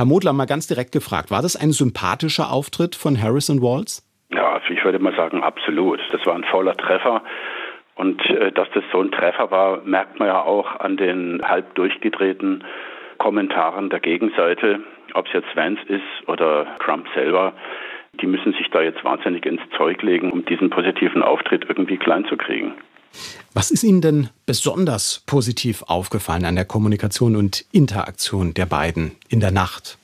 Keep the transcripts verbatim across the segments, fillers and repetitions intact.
Herr Modler, mal ganz direkt gefragt, war das ein sympathischer Auftritt von Harris und Walz? Ja, ich würde mal sagen, absolut. Das war ein voller Treffer. Und äh, dass das so ein Treffer war, merkt man ja auch an den halb durchgedrehten Kommentaren der Gegenseite, ob es jetzt Vance ist oder Trump selber. Die müssen sich da jetzt wahnsinnig ins Zeug legen, um diesen positiven Auftritt irgendwie klein zu kriegen. Was ist Ihnen denn besonders positiv aufgefallen an der Kommunikation und Interaktion der beiden in der Nacht?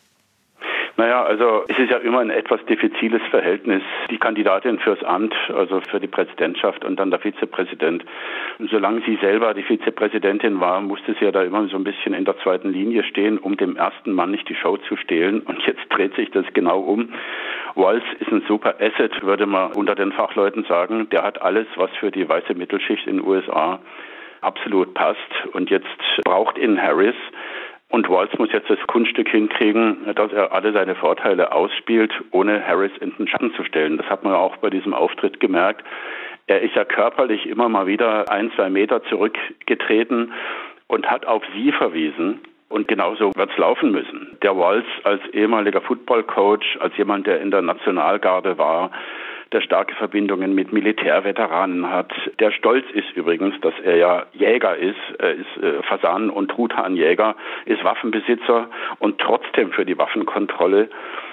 Naja, also es ist ja immer ein etwas diffiziles Verhältnis. Die Kandidatin fürs Amt, also für die Präsidentschaft und dann der Vizepräsident. Solange sie selber die Vizepräsidentin war, musste sie ja da immer so ein bisschen in der zweiten Linie stehen, um dem ersten Mann nicht die Show zu stehlen. Und jetzt dreht sich das genau um. Walz ist ein super Asset, würde man unter den Fachleuten sagen. Der hat alles, was für die weiße Mittelschicht in den U S A absolut passt. Und jetzt braucht ihn Harris. Und Walz muss jetzt das Kunststück hinkriegen, dass er alle seine Vorteile ausspielt, ohne Harris in den Schatten zu stellen. Das hat man auch bei diesem Auftritt gemerkt. Er ist ja körperlich immer mal wieder ein, zwei Meter zurückgetreten und hat auf sie verwiesen. Und genauso wird es laufen müssen. Der Walz als ehemaliger Football-Coach, als jemand, der in der Nationalgarde war, der starke Verbindungen mit Militärveteranen hat, der stolz ist übrigens, dass er ja Jäger ist, er ist äh, Fasan- und Truthahnjäger, ist Waffenbesitzer und trotzdem für die Waffenkontrolle.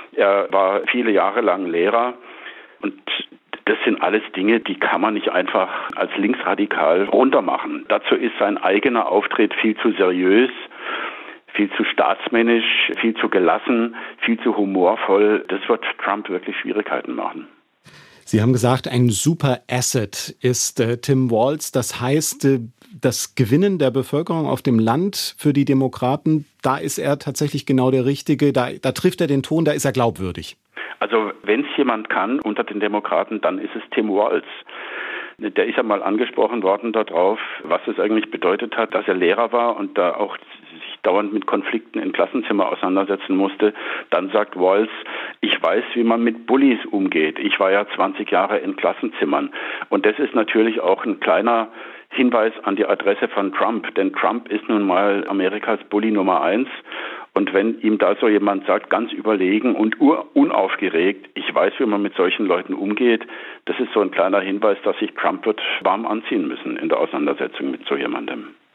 Er war viele Jahre lang Lehrer und das sind alles Dinge, die kann man nicht einfach als linksradikal runtermachen. Dazu ist sein eigener Auftritt viel zu seriös, viel zu staatsmännisch, viel zu gelassen, viel zu humorvoll. Das wird Trump wirklich Schwierigkeiten machen. Sie haben gesagt, ein super Asset ist äh, Tim Walz. Das heißt, äh, das Gewinnen der Bevölkerung auf dem Land für die Demokraten, da ist er tatsächlich genau der Richtige. Da, da trifft er den Ton, da ist er glaubwürdig. Also wenn es jemand kann unter den Demokraten, dann ist es Tim Walz. Der ist ja mal angesprochen worden darauf, was es eigentlich bedeutet hat, dass er Lehrer war und da auch sich dauernd mit Konflikten im Klassenzimmer auseinandersetzen musste. Dann sagt Walz, ich weiß, wie man mit Bullies umgeht. Ich war ja zwanzig Jahre in Klassenzimmern. Und das ist natürlich auch ein kleiner Hinweis an die Adresse von Trump. Denn Trump ist nun mal Amerikas Bully Nummer eins. Und wenn ihm da so jemand sagt, ganz überlegen und unaufgeregt, ich weiß, wie man mit solchen Leuten umgeht, das ist so ein kleiner Hinweis, dass sich Trump wird warm anziehen müssen in der Auseinandersetzung mit so jemandem.